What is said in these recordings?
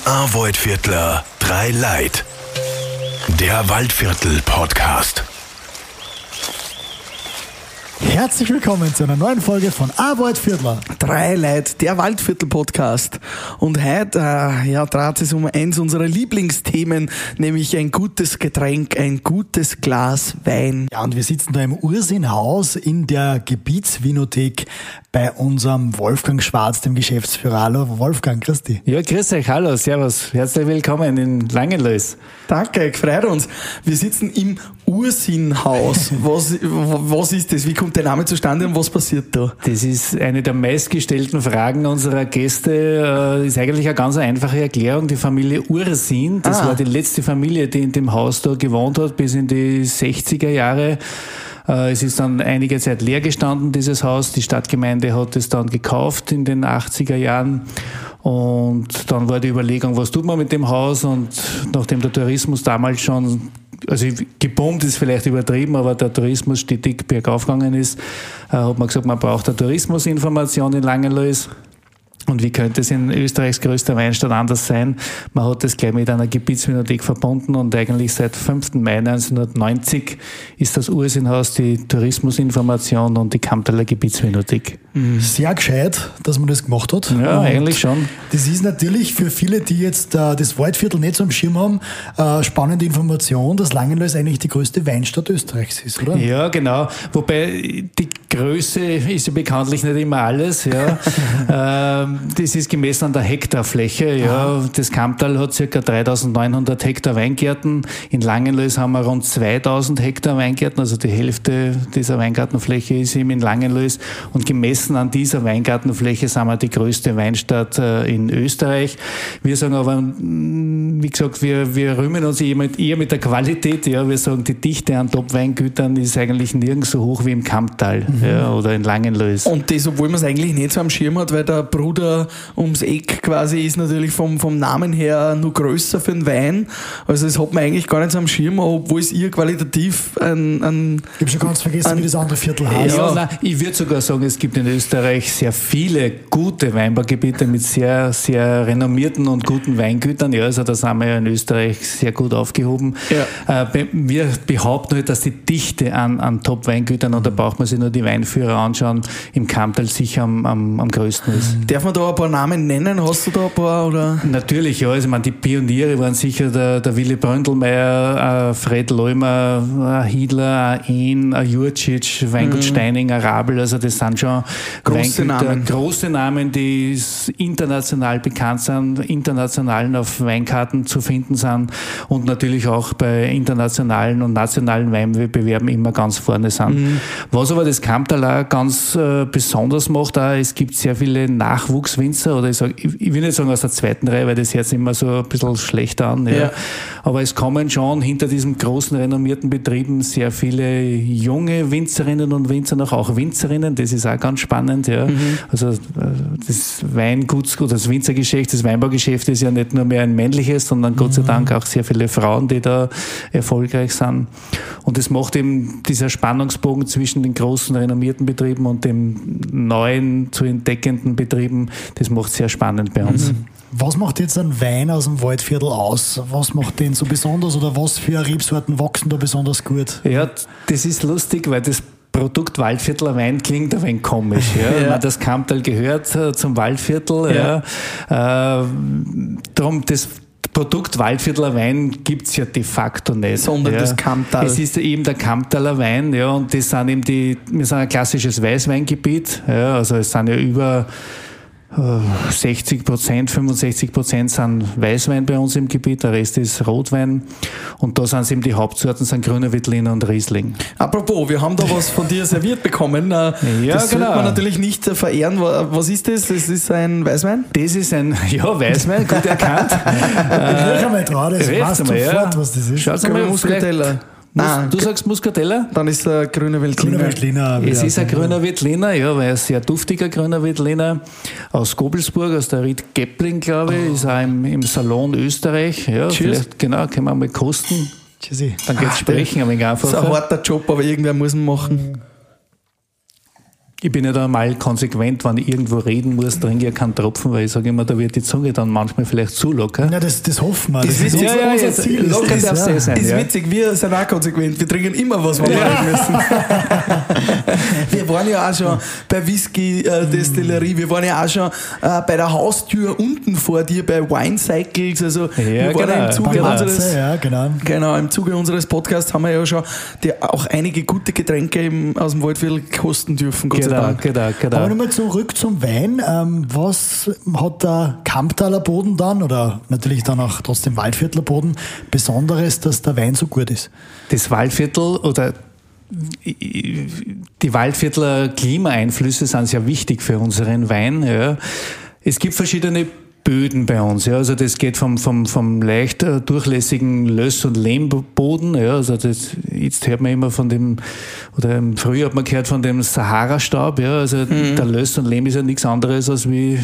Waldviertler, 3 Leid. Der Waldviertel-Podcast. Herzlich willkommen zu einer neuen Folge von Waldviertler. 3 Leid, der Waldviertel-Podcast. Und heute dreht es um eins unserer Lieblingsthemen, nämlich ein gutes Getränk, ein gutes Glas Wein. Ja, und wir sitzen da im Ursinhaus in der Gebietsvinothek bei unserem Wolfgang Schwarz, dem Geschäftsführer. Hallo Wolfgang, grüß dich. Ja, grüß euch, hallo, servus, herzlich willkommen in Langenlois. Danke, freut uns. Wir sitzen im Ursinhaus. Was ist das? Wie kommt der Name zustande und was passiert da? Das ist eine der meistgestellten Fragen unserer Gäste. Ist eigentlich eine ganz einfache Erklärung. Die Familie Ursin, das war die letzte Familie, die in dem Haus da gewohnt hat, bis in die 60er Jahre. Es ist dann einige Zeit leer gestanden, dieses Haus. Die Stadtgemeinde hat es dann gekauft in den 80er Jahren. Und dann war die Überlegung, was tut man mit dem Haus? Und nachdem der Tourismus damals schon, also geboomt ist vielleicht übertrieben, aber der Tourismus stetig bergauf gegangen ist, hat man gesagt, man braucht eine Tourismusinformation in Langenlois. Und wie könnte es in Österreichs größter Weinstadt anders sein? Man hat das gleich mit einer Gebietsvinothek verbunden und eigentlich seit 5. Mai 1990 ist das Ursinhaus die Tourismusinformation und die Kammtaler Gebietsvinothek. Sehr gescheit, dass man das gemacht hat. Ja, und eigentlich schon. Das ist natürlich für viele, die jetzt das Waldviertel nicht so am Schirm haben, spannende Information, dass Langenlois eigentlich die größte Weinstadt Österreichs ist, oder? Ja, genau. Wobei die Größe ist ja bekanntlich nicht immer alles. Ja. Das ist gemessen an der Hektarfläche. Ja. Das Kammtal hat ca. 3.900 Hektar Weingärten. In Langenlois haben wir rund 2.000 Hektar Weingärten, also die Hälfte dieser Weingartenfläche ist eben in Langenlois. Und gemessen an dieser Weingartenfläche sind wir die größte Weinstadt in Österreich. Wir sagen aber, wie gesagt, wir rühmen uns eher mit der Qualität. Ja. Wir sagen, die Dichte an Top-Weingütern ist eigentlich nirgends so hoch wie im Kammtal oder in Langenlois. Und das, obwohl man es eigentlich nicht so am Schirm hat, weil der Bruder ums Eck quasi ist natürlich vom Namen her nur größer für den Wein. Also das hat man eigentlich gar nicht so am Schirm, obwohl es ihr qualitativ Ich habe schon ganz vergessen, wie das andere Viertel heißt. Ja, nein, ich würde sogar sagen, es gibt in Österreich sehr viele gute Weinbaugebiete mit sehr, sehr renommierten und guten Weingütern. Ja, also da sind wir ja in Österreich sehr gut aufgehoben. Ja. Wir behaupten halt, dass die Dichte an Top-Weingütern, und da braucht man sich nur die Weinführer anschauen, im Kammtal sicher am größten ist. Darf man da ein paar Namen nennen? Hast du da ein paar? Oder? Natürlich, ja. Also, die Pioniere waren sicher der Willy Bröndelmeier, Fred Leumer, Hiedler, Ehn, Jurcic, Weingut Steining, Rabel. Also das sind schon große Namen, die international bekannt sind, international auf Weinkarten zu finden sind und natürlich auch bei internationalen und nationalen Weinwettbewerben immer ganz vorne sind. Was aber das Kammtal auch ganz besonders macht, es gibt sehr viele Nachwuchswinzer, oder ich will nicht sagen aus der zweiten Reihe, weil das hört sich immer so ein bisschen schlecht an. Ja. Aber es kommen schon hinter diesen großen renommierten Betrieben sehr viele junge Winzerinnen und Winzer noch, auch Winzerinnen, das ist auch ganz spannend. Ja. Also das Weinguts- oder das Winzergeschäft, das Weinbaugeschäft ist ja nicht nur mehr ein männliches, sondern Gott sei Dank auch sehr viele Frauen, die da erfolgreich sind. Und das macht eben dieser Spannungsbogen zwischen den großen renommierten Betrieben und dem neuen zu entdeckenden Betrieben, das macht sehr spannend bei uns. Was macht jetzt ein Wein aus dem Waldviertel aus? Was macht den so besonders oder was für Rebsorten wachsen da besonders gut? Ja, das ist lustig, weil das Produkt Waldviertler Wein klingt ein wenig komisch. Ja. Ja. Das Kammtal gehört zum Waldviertel. Ja. Darum das Produkt Waldviertler Wein gibt es ja de facto nicht. Sondern das Kammtal. Es ist eben der Kammtaler Wein, ja, und das sind eben wir sind ein klassisches Weißweingebiet, ja, also es sind ja über 60%, 65% sind Weißwein bei uns im Gebiet, der Rest ist Rotwein und da sind eben die Hauptsorten, sind Grüner Veltliner und Riesling. Apropos, wir haben da was von dir serviert bekommen. Das sollte man natürlich nicht verehren. Was ist das? Das ist ein Weißwein? Das ist ein Weißwein, gut erkannt. Ich riech einmal drauf, das weißt du sofort, was das ist. Schaut mal, Muscatella. Du sagst Muscatella? Dann ist es Grüner Veltliner. Es ist ein Grüner Veltliner, ja, weil ein sehr duftiger Grüner Veltliner aus Gobelsburg, aus der Ried Geppling, glaube ich, ist auch im Salon Österreich. Ja, vielleicht, genau, können wir mal kosten. Tschüssi. Dann geht's sprechen, ein wenig einfacher. Das ist ein harter Job, aber irgendwer muss ihn machen. Ich bin ja da mal konsequent, wenn ich irgendwo reden muss, trinke ich keinen Tropfen, weil ich sage immer, da wird die Zunge dann manchmal vielleicht zu locker. Ja, das hoffen wir. Das ist unser Ziel. Locker darf es sein. Ist witzig, wir sind auch konsequent. Wir trinken immer was, wenn wir rein müssen. Wir waren ja auch schon bei Whisky-Destillerie, wir waren ja auch schon bei der Haustür unten vor dir bei Wine Cycles. Also wir waren im Zuge unseres Podcasts haben wir ja schon auch einige gute Getränke aus dem Waldviertel kosten dürfen. Gott sei Dank. Genau. Aber nochmal zurück zum Wein. Was hat der Kamptaler Boden dann, oder natürlich dann auch trotzdem Waldviertler Boden, Besonderes, dass der Wein so gut ist? Das Waldviertel oder die Waldviertler Klimaeinflüsse sind sehr wichtig für unseren Wein. Ja. Es gibt verschiedene Böden bei uns, ja, also das geht vom leicht durchlässigen Löss- und Lehmboden, ja, also jetzt hört man immer von dem, oder im Frühjahr hat man gehört von dem Sahara-Staub, ja, also der Löss und Lehm ist ja nichts anderes als wie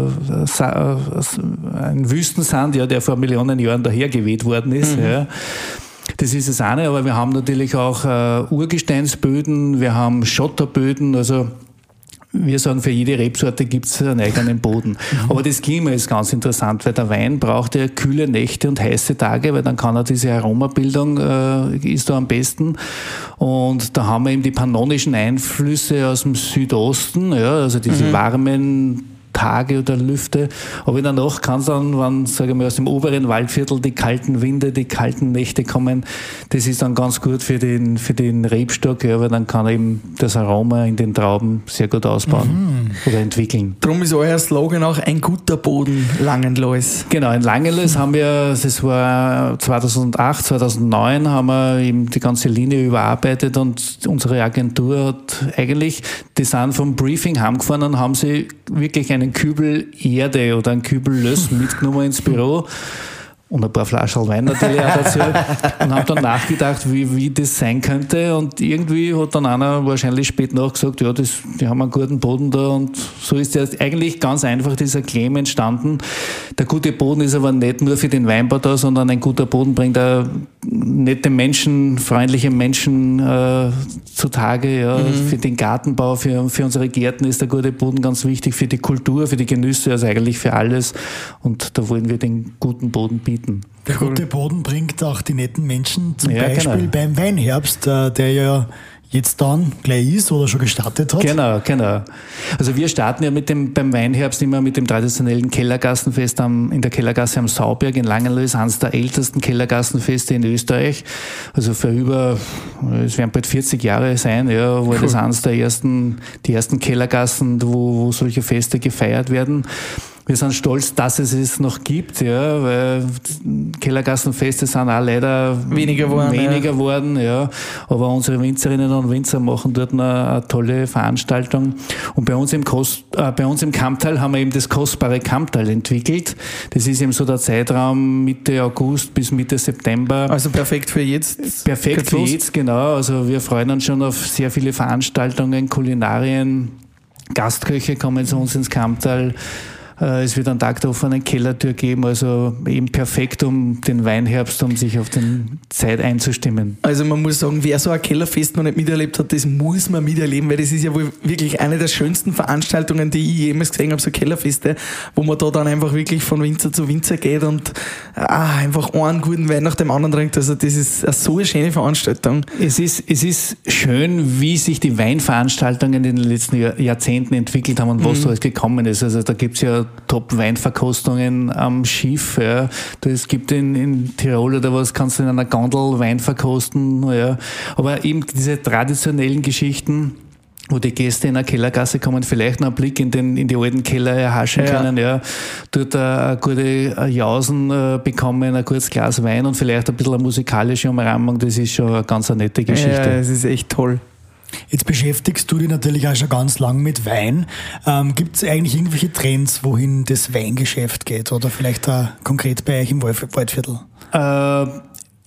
ein Wüstensand, ja, der vor Millionen Jahren dahergeweht worden ist, ja. Das ist es auch nicht, aber wir haben natürlich auch Urgesteinsböden, wir haben Schotterböden, also wir sagen, für jede Rebsorte gibt es einen eigenen Boden. Aber das Klima ist ganz interessant, weil der Wein braucht ja kühle Nächte und heiße Tage, weil dann kann er diese Aromabildung, ist da am besten. Und da haben wir eben die pannonischen Einflüsse aus dem Südosten, ja, also diese warmen Tage oder Lüfte, aber in der Nacht kann es dann, wenn, sagen wir, aus dem oberen Waldviertel die kalten Winde, die kalten Nächte kommen, das ist dann ganz gut für den Rebstock, ja, weil dann kann er eben das Aroma in den Trauben sehr gut ausbauen oder entwickeln. Darum ist euer Slogan auch ein guter Boden, Langenlois. Genau, in Langenlois haben wir, das war 2008, 2009, haben wir eben die ganze Linie überarbeitet und unsere Agentur hat eigentlich, die sind vom Briefing heimgefahren und haben sie wirklich einen Kübel Erde oder einen Kübel Löss mitgenommen ins Büro und ein paar Flaschen Wein natürlich auch dazu und haben dann nachgedacht, wie das sein könnte, und irgendwie hat dann einer wahrscheinlich spät nach gesagt, ja, die haben einen guten Boden da, und so ist ja eigentlich ganz einfach dieser Claim entstanden. Der gute Boden ist aber nicht nur für den Weinbau da, sondern ein guter Boden bringt auch nette Menschen, freundliche Menschen zutage, ja. Für den Gartenbau, für unsere Gärten ist der gute Boden ganz wichtig, für die Kultur, für die Genüsse, also eigentlich für alles, und da wollen wir den guten Boden bieten. Der gute Boden bringt auch die netten Menschen, zum Beispiel beim Weinherbst, der ja jetzt dann gleich ist oder schon gestartet hat. Genau. Also wir starten ja beim Weinherbst immer mit dem traditionellen Kellergassenfest in der Kellergasse am Sauberg in Langenlois, eines der ältesten Kellergassenfeste in Österreich. Also es werden bald 40 Jahre sein, ja, wo das eines die ersten Kellergassen, wo solche Feste gefeiert werden. Wir sind stolz, dass es noch gibt, ja, weil Kellergassenfeste sind auch leider weniger geworden, ja. Aber unsere Winzerinnen und Winzer machen dort eine tolle Veranstaltung. Und bei uns im Kamptal haben wir eben das kostbare Kamptal entwickelt. Das ist eben so der Zeitraum Mitte August bis Mitte September. Also perfekt für jetzt. Perfekt für jetzt, genau. Also wir freuen uns schon auf sehr viele Veranstaltungen, Kulinarien, Gastköche kommen zu uns ins Kamptal. Es wird einen Tag der offenen Kellertür geben, also eben perfekt, um den Weinherbst, um sich auf den Zeit einzustimmen. Also man muss sagen, wer so ein Kellerfest noch nicht miterlebt hat, das muss man miterleben, weil das ist ja wohl wirklich eine der schönsten Veranstaltungen, die ich jemals gesehen habe, so Kellerfeste, wo man da dann einfach wirklich von Winzer zu Winzer geht und einfach einen guten Wein nach dem anderen trinkt. Also das ist so eine schöne Veranstaltung. Es ist schön, wie sich die Weinveranstaltungen in den letzten Jahrzehnten entwickelt haben und was da alles gekommen ist. Also da gibt's ja Top-Weinverkostungen am Schiff. Ja. Es gibt in Tirol oder was, kannst du in einer Gondel Wein verkosten. Ja. Aber eben diese traditionellen Geschichten, wo die Gäste in eine Kellergasse kommen, vielleicht noch einen Blick in die alten Keller erhaschen können, ja. Dort eine gute Jausen bekommen, ein gutes Glas Wein und vielleicht ein bisschen eine musikalische Umrahmung. Das ist schon eine ganz nette Geschichte. Ja, das ist echt toll. Jetzt beschäftigst du dich natürlich auch schon ganz lang mit Wein. Gibt es eigentlich irgendwelche Trends, wohin das Weingeschäft geht? Oder vielleicht auch konkret bei euch im Waldviertel?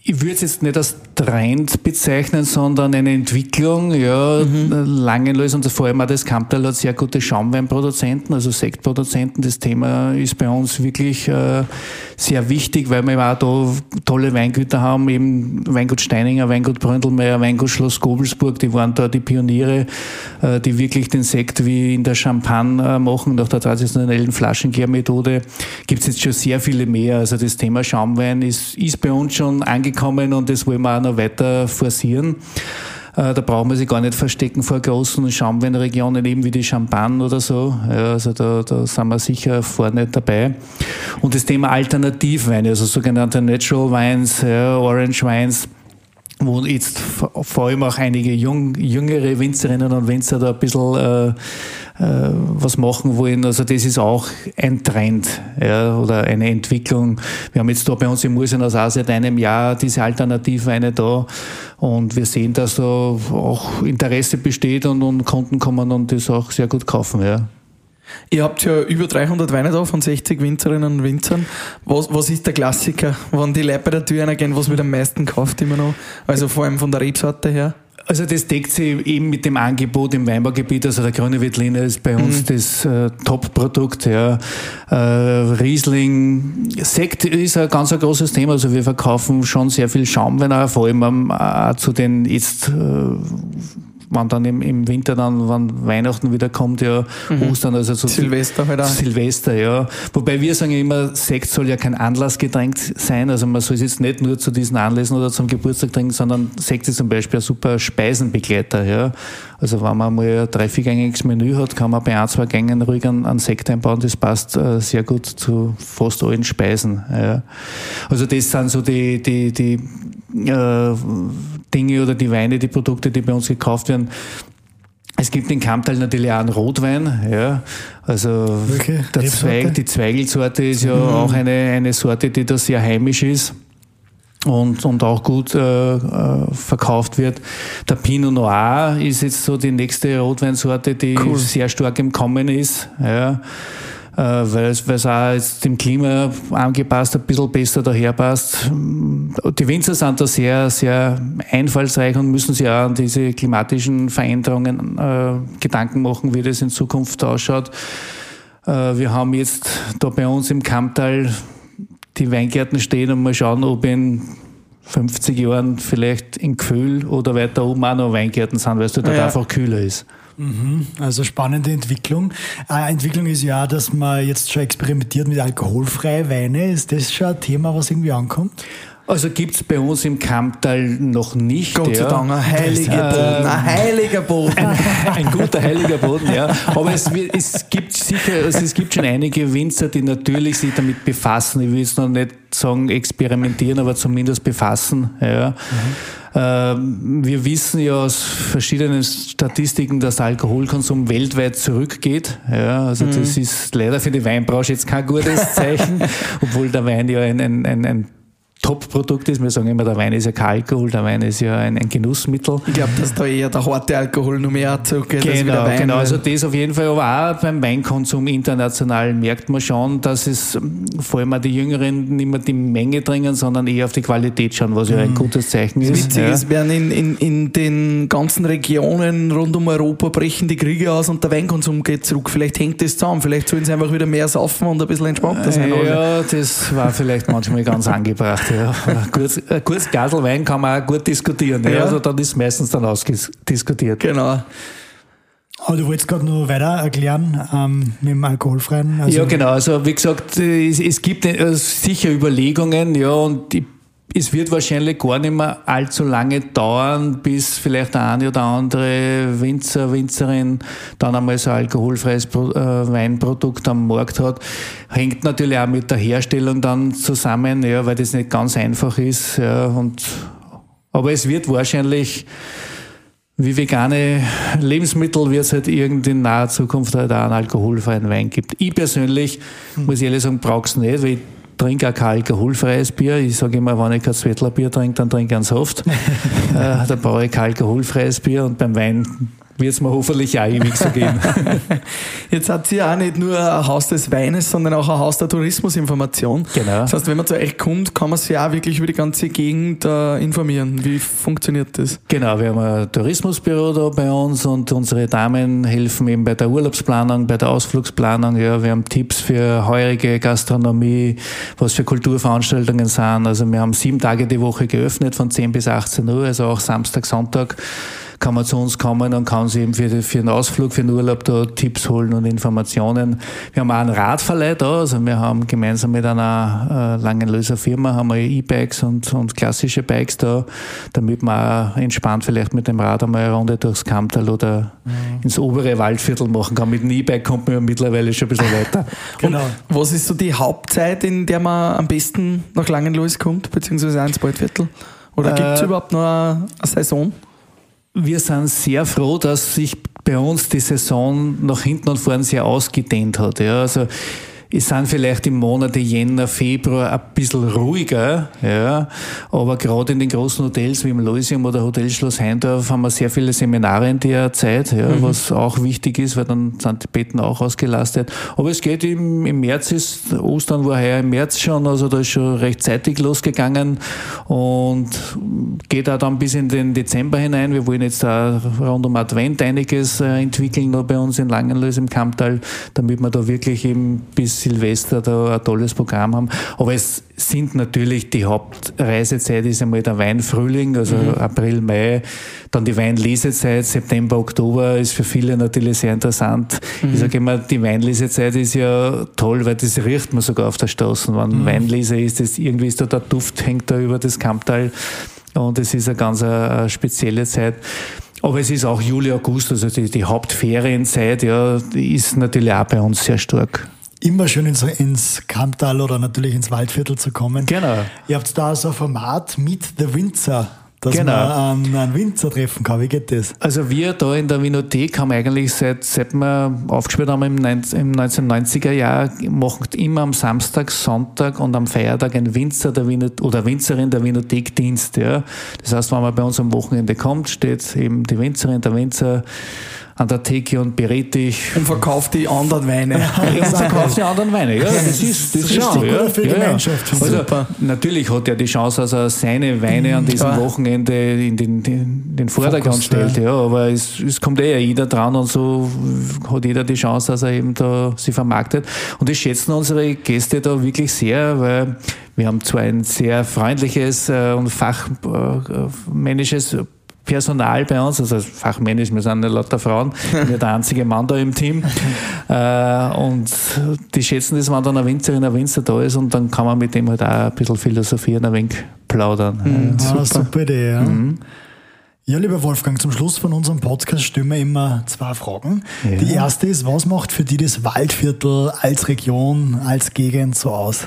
Ich würde es jetzt nicht als Trend bezeichnen, sondern eine Entwicklung. Ja, Langenlois und vor allem auch das Kamptal hat sehr gute Schaumweinproduzenten, also Sektproduzenten. Das Thema ist bei uns wirklich sehr wichtig, weil wir auch da tolle Weingüter haben, eben Weingut Steininger, Weingut Bründelmeier, Weingut Schloss Gobelsburg, die waren da die Pioniere, die wirklich den Sekt wie in der Champagne machen, nach der traditionellen Flaschengärmethode. Gibt es jetzt schon sehr viele mehr. Also das Thema Schaumwein ist bei uns schon angekommen und das wollen wir auch noch weiter forcieren. Da brauchen wir sich gar nicht verstecken vor großen Schaumweinregionen, eben wie die Champagne oder so. Ja, also da sind wir sicher vorne dabei. Und das Thema Alternativweine, also sogenannte Natural Wines, ja, Orange Wines, wo jetzt vor allem auch einige jüngere Winzerinnen und Winzer da ein bisschen was machen wollen. Also das ist auch ein Trend, ja, oder eine Entwicklung. Wir haben jetzt da bei uns im Mursenhaus auch seit einem Jahr diese Alternativweine da und wir sehen, dass da auch Interesse besteht und Kunden kommen und das auch sehr gut kaufen. Ja. Ihr habt ja über 300 Weine da von 60 Winzerinnen und Winzern. Was ist der Klassiker, wenn die Leute bei der Tür reingehen, was wird am meisten gekauft immer noch? Also vor allem von der Rebsorte her? Also das deckt sich eben mit dem Angebot im Weinbaugebiet. Also der Grüne Veltliner ist bei uns das Top-Produkt. Ja. Riesling, Sekt ist ein ganz großes Thema. Also wir verkaufen schon sehr viel Schaumwein, vor allem zu den jetzt wann dann im Winter dann, wann Weihnachten wieder kommt, ja, Ostern, also so Silvester halt auch. Silvester, ja. Wobei wir sagen immer, Sekt soll ja kein Anlassgetränk sein, also man soll es jetzt nicht nur zu diesen Anlässen oder zum Geburtstag trinken, sondern Sekt ist zum Beispiel ein super Speisenbegleiter, ja. Also wenn man mal ein 3-4-gängiges Menü hat, kann man bei 1-2 Gängen ruhig einen Sekt einbauen, das passt sehr gut zu fast allen Speisen, ja. Also das sind so die Dinge oder die Weine, die Produkte, die bei uns gekauft werden. Es gibt in Kamptal natürlich auch einen Rotwein, ja. Also die Zweigelsorte ist ja auch eine Sorte, die da sehr heimisch ist und auch gut verkauft wird. Der Pinot Noir ist jetzt so die nächste Rotweinsorte, die sehr stark im Kommen ist, ja. Weil es auch jetzt dem Klima angepasst ein bisschen besser daherpasst. Die Winzer sind da sehr, sehr einfallsreich und müssen sich auch an diese klimatischen Veränderungen Gedanken machen, wie das in Zukunft ausschaut. Wir haben jetzt da bei uns im Kamptal die Weingärten stehen und mal schauen, ob in 50 Jahren vielleicht in Gfühl oder weiter oben auch noch Weingärten sind, weil es dort einfach kühler ist. Also spannende Entwicklung. Entwicklung ist ja, dass man jetzt schon experimentiert mit alkoholfreien Weine. Ist das schon ein Thema, was irgendwie ankommt? Also gibt's bei uns im Kamptal noch nicht. Gott sei Dank, ein heiliger Boden. Ein guter heiliger Boden, ja. Aber es gibt sicher, also es gibt schon einige Winzer, die natürlich sich damit befassen. Ich will jetzt noch nicht sagen experimentieren, aber zumindest befassen, ja. Wir wissen ja aus verschiedenen Statistiken, dass der Alkoholkonsum weltweit zurückgeht. Ja, also das ist leider für die Weinbranche jetzt kein gutes Zeichen, obwohl der Wein ja ein Top-Produkt ist. Wir sagen immer, der Wein ist ja kein Alkohol, der Wein ist ja ein Genussmittel. Ich glaube, dass da eher der harte Alkohol noch mehr zugeht als wie der Wein. Genau, also das auf jeden Fall, aber auch beim Weinkonsum international merkt man schon, dass es vor allem auch die Jüngeren nicht mehr die Menge trinken, sondern eher auf die Qualität schauen, was ja ein gutes Zeichen ist. Das Witzige ist, werden in den ganzen Regionen rund um Europa brechen die Kriege aus und der Weinkonsum geht zurück. Vielleicht hängt das zusammen, vielleicht sollen sie einfach wieder mehr saufen und ein bisschen entspannter sein. Ja, das war vielleicht manchmal ganz angebracht. Ja. Ein gutes Glas Wein kann man auch gut diskutieren. Ja. Also dann ist meistens dann ausdiskutiert. Genau. Aber du wolltest gerade noch weiter erklären mit dem Alkoholfreien. Also ja, genau. Also wie gesagt, es gibt sicher Überlegungen, ja, und es wird wahrscheinlich gar nicht mehr allzu lange dauern, bis vielleicht der eine oder andere Winzer, Winzerin dann einmal so ein alkoholfreies Weinprodukt am Markt hat. Hängt natürlich auch mit der Herstellung dann zusammen, ja, weil das nicht ganz einfach ist. Ja, aber es wird wahrscheinlich, wie vegane Lebensmittel, wird es halt in naher Zukunft halt auch einen alkoholfreien Wein gibt. Ich persönlich, muss ehrlich sagen, brauche es nicht, weil ich trinke auch kein alkoholfreies Bier. Ich sage immer, wenn ich kein Zwettler Bier trinke, dann trinke ich einen Soft. Da brauche ich kein alkoholfreies Bier und beim Wein wird es mir hoffentlich auch ewig so gehen. Jetzt hat sie ja auch nicht nur ein Haus des Weines, sondern auch ein Haus der Tourismusinformation. Genau. Das heißt, wenn man zu euch kommt, kann man sich auch wirklich über die ganze Gegend informieren. Wie funktioniert das? Genau, wir haben ein Tourismusbüro da bei uns und unsere Damen helfen eben bei der Urlaubsplanung, bei der Ausflugsplanung. Ja, wir haben Tipps für heurige Gastronomie, was für Kulturveranstaltungen sind. Also wir haben 7 Tage die Woche geöffnet, von 10 bis 18 Uhr, also auch Samstag, Sonntag kann man zu uns kommen und kann sich eben für einen Ausflug, für den Urlaub da Tipps holen und Informationen. Wir haben auch einen Radverleih da, also wir haben gemeinsam mit einer Langenlöser Firma haben wir E-Bikes und klassische Bikes da, damit man auch entspannt vielleicht mit dem Rad einmal eine Runde durchs Kammtal oder ins obere Waldviertel machen kann. Mit dem E-Bike kommt man ja mittlerweile schon ein bisschen weiter. Genau. Und was ist so die Hauptzeit, in der man am besten nach Langenlois kommt, beziehungsweise auch ins Waldviertel? Oder gibt es überhaupt noch eine Saison? Wir sind sehr froh, dass sich bei uns die Saison nach hinten und vorn sehr ausgedehnt hat. Ja, also es sind vielleicht im Monate Jänner, Februar ein bisschen ruhiger, ja, aber gerade in den großen Hotels wie im Loisium oder Hotel Schloss Heindorf haben wir sehr viele Seminare in der Zeit, ja, was auch wichtig ist, weil dann sind die Betten auch ausgelastet. Aber es geht im März, Ostern war heuer im März schon, also da ist schon rechtzeitig losgegangen und geht auch dann bis in den Dezember hinein. Wir wollen jetzt auch rund um Advent einiges entwickeln noch bei uns in Langenlois im Kammtal, damit wir da wirklich eben bis Silvester da ein tolles Programm haben. Aber es sind natürlich die Hauptreisezeit ist einmal der Weinfrühling, also April, Mai, dann die Weinlesezeit, September, Oktober ist für viele natürlich sehr interessant. Ich sage immer, die Weinlesezeit ist ja toll, weil das riecht man sogar auf der Straße. Wenn Weinlese ist, irgendwie ist da der Duft, hängt da über das Kammtal und es ist eine ganz spezielle Zeit. Aber es ist auch Juli, August, also die Hauptferienzeit, ja, die ist natürlich auch bei uns sehr stark. Immer schön ins Kammtal oder natürlich ins Waldviertel zu kommen. Genau. Ihr habt da so ein Format Meet the Winzer, dass Genau. man einen Winzer treffen kann. Wie geht das? Also wir da in der Winothek haben eigentlich seit wir aufgespielt haben im 1990er Jahr, machen immer am Samstag, Sonntag und am Feiertag ein Winzer oder Winzerin der Winothek Dienst. Ja. Das heißt, wenn man bei uns am Wochenende kommt, steht eben die Winzerin, der Winzer an der Theke und berät dich. Und verkauft die anderen Weine. Ja, und verkauft die anderen Weine. Ja, das ist richtig schon, gut ja. für die Gemeinschaft. Also, Super. natürlich hat er die Chance, dass er seine Weine an diesem Wochenende in den Vordergrund Fokus, stellt. Ja, aber es kommt ja jeder dran und so hat jeder die Chance, dass er eben da sich vermarktet. Und das schätzen unsere Gäste da wirklich sehr, weil wir haben zwar ein sehr freundliches und fachmännisches Personal bei uns, also fachmännisch, wir sind nicht lauter Frauen, ich bin ja der einzige Mann da im Team und die schätzen das, wenn dann eine Winzerin, ein Winzer da ist und dann kann man mit dem halt auch ein bisschen philosophieren, ein wenig plaudern. Super Idee, ja. Ja, lieber Wolfgang, zum Schluss von unserem Podcast stellen wir immer 2 Fragen. Ja. Die erste ist, was macht für dich das Waldviertel als Region, als Gegend so aus?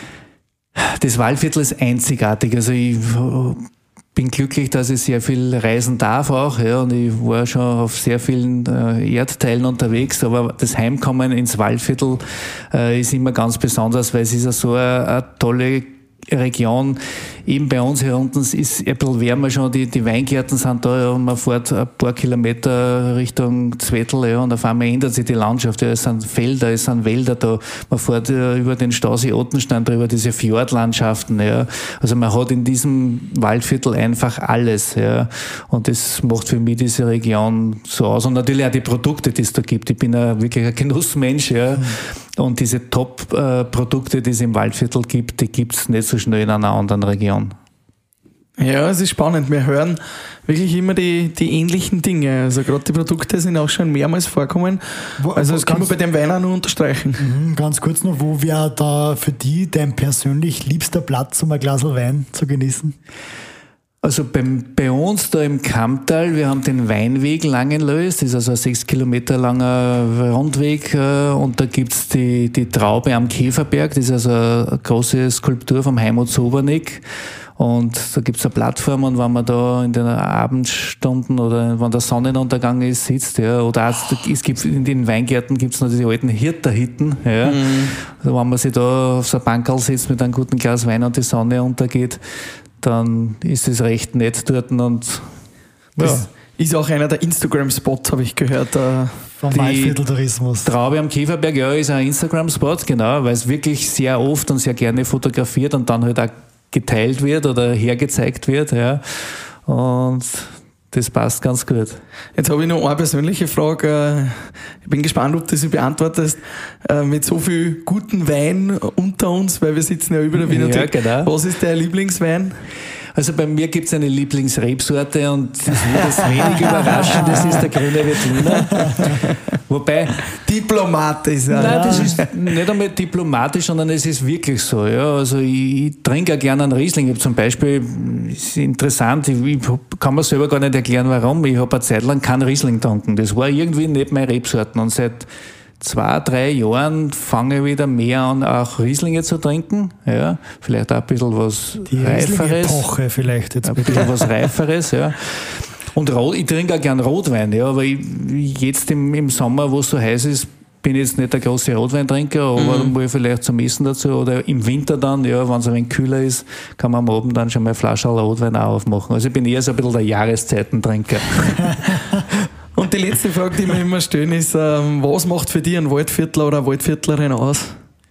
Das Waldviertel ist einzigartig, also ich bin glücklich, dass ich sehr viel reisen darf auch, ja, und ich war schon auf sehr vielen Erdteilen unterwegs, aber das Heimkommen ins Waldviertel ist immer ganz besonders, weil es ist ja so eine tolle Region. Eben bei uns hier unten ist ein bisschen wärmer schon, die Weingärten sind da, ja, und man fährt ein paar Kilometer Richtung Zwettl, ja, und auf einmal ändert sich die Landschaft, ja, es sind Felder, es sind Wälder da, man fährt über den Stausee Ottenstein drüber, diese Fjordlandschaften, ja, also man hat in diesem Waldviertel einfach alles, ja, und das macht für mich diese Region so aus und natürlich auch die Produkte, die es da gibt. Ich bin wirklich ein Genussmensch, ja, und diese Top-Produkte, die es im Waldviertel gibt, die gibt es nicht so schnell in einer anderen Region. Ja, es ist spannend. Wir hören wirklich immer die ähnlichen Dinge. Also gerade die Produkte sind auch schon mehrmals vorkommen. Also das können wir bei dem Wein auch nur unterstreichen. Ganz kurz noch, wo wäre da für dich dein persönlich liebster Platz, um ein Glas Wein zu genießen? Also bei uns da im Kammtal, wir haben den Weinweg Langenlois, das ist also ein 6 Kilometer langer Rundweg und da gibt's die Traube am Käferberg, das ist also eine große Skulptur vom Heimut Sobernick. Und da gibt's eine Plattform und wenn man da in den Abendstunden oder wenn der Sonnenuntergang ist, sitzt, ja, oder auch, es gibt in den Weingärten gibt's noch diese alten Hirterhitten, ja. Also wenn man sich da auf so ein Bankerl sitzt mit einem guten Glas Wein und die Sonne untergeht, dann ist es recht nett dort und Das Ist auch einer der Instagram-Spots, habe ich gehört. Vom Waldviertel-Tourismus. Traube am Käferberg, ja, ist ein Instagram-Spot, genau, weil es wirklich sehr oft und sehr gerne fotografiert und dann halt auch geteilt wird oder hergezeigt wird. Ja. Und das passt ganz gut. Jetzt habe ich noch eine persönliche Frage. Ich bin gespannt, ob du sie beantwortest. Mit so viel guten Wein unter uns, weil wir sitzen ja über der Wienerthek. Ja, genau. Was ist der Lieblingswein? Also bei mir gibt es eine Lieblingsrebsorte und das wird jetzt wenig überraschend, das ist der grüne Veltliner. Wobei... Diplomatisch. Ja. Nein, das ist nicht einmal diplomatisch, sondern es ist wirklich so. Ja. Also ich trinke auch gerne einen Riesling. Ich habe zum Beispiel, ist interessant, ich kann mir selber gar nicht erklären, warum. Ich habe eine Zeit lang keinen Riesling getrunken. Das war irgendwie nicht meine Rebsorten. Und seit 2-3 Jahren fange ich wieder mehr an, auch Rieslinge zu trinken. Ja, vielleicht auch ein bisschen was Die Reiferes. Epoche vielleicht jetzt. Ein bisschen was Reiferes, ja. Und ich trinke auch gern Rotwein, ja, aber jetzt im Sommer, wo es so heiß ist, bin ich jetzt nicht der große Rotweintrinker, aber dann muss ich vielleicht zum Essen dazu oder im Winter dann, ja, wenn es ein wenig kühler ist, kann man am Abend dann schon mal eine Flasche Rotwein auch aufmachen. Also ich bin eher so ein bisschen der Jahreszeitentrinker. Und die letzte Frage, die wir immer stellen, ist, was macht für dich ein Waldviertler oder eine Waldviertlerin aus?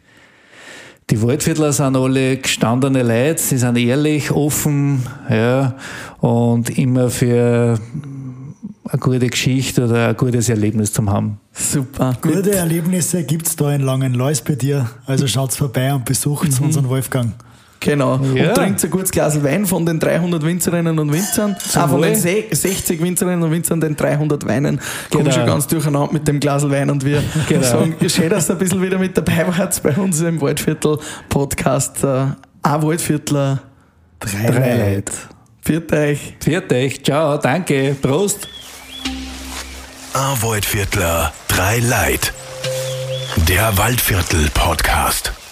Die Waldviertler sind alle gestandene Leute, sie sind ehrlich, offen, ja, und immer für eine gute Geschichte oder ein gutes Erlebnis zu haben. Super. Gute Erlebnisse gibt es da in Langenlois bei dir. Also schaut vorbei und besucht unseren Wolfgang. Genau. Ja. Und trinkt ein gutes Glas Wein von den 300 Winzerinnen und Winzern. Von den 60 Winzerinnen und Winzern, den 300 Weinen. Kommen schon ganz durcheinander mit dem Glas Wein und wir sagen, schön, dass ihr ein bisschen wieder mit dabei wart bei uns im Waldviertel-Podcast. Ein Waldviertler, 3 Leute. Viert euch. Viert euch, ciao, danke, Prost. Ein Waldviertler, 3 Leute. Der Waldviertel-Podcast.